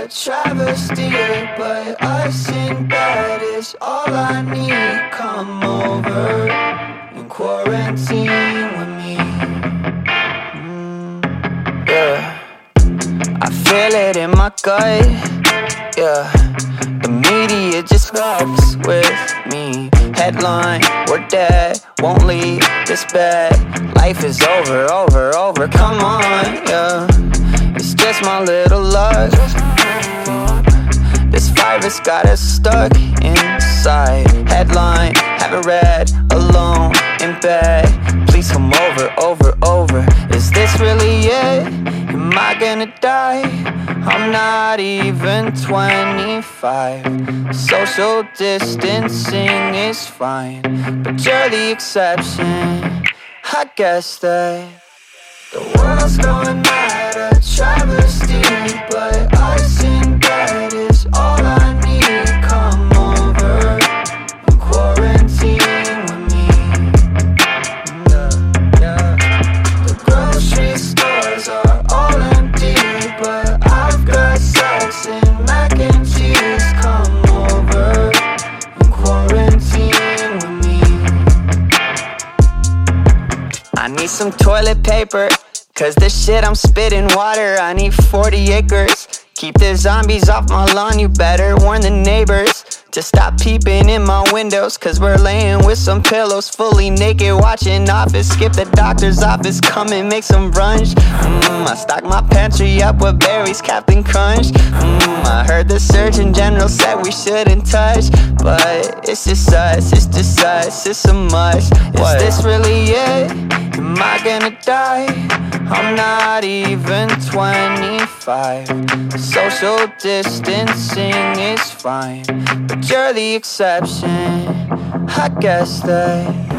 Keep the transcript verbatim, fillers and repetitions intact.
travesty, but us in bed is all I need. Come over and quarantine with me. mm, Yeah, I feel it in my gut. Yeah, the media just fucks with me. Headline, we're dead, won't leave this bed. Life is over, over, over, come on, yeah. It's just my little luck. This virus got us stuck inside. Headline, haven't read, alone in bed. Please come over, over, over. Is this really it? Am I gonna die? I'm not even twenty-five. Social distancing is fine, but you're the exception. I guess that the world's going mad, a travesty, but us in bed is all I need. Come over and quarantine with me. Yeah, yeah. The grocery stores are all empty, but I've got sex and mac and cheese. Come over and quarantine with me. I need some toilet paper, cause this shit I'm spitting water. I need forty acres. Keep the zombies off my lawn, you better warn the neighbors to stop peeping in my windows, cause we're laying with some pillows, fully naked, watching Office. Skip the doctor's office, come and make some brunch. mm, I stock my pantry up with berries, Captain Crunch. mm, I heard the Surgeon General said we shouldn't touch, but it's just us, it's just us, it's a must. Is this really it? Am I gonna die? I'm not even twenty-five. Social distancing is fine, but you're the exception. I guess that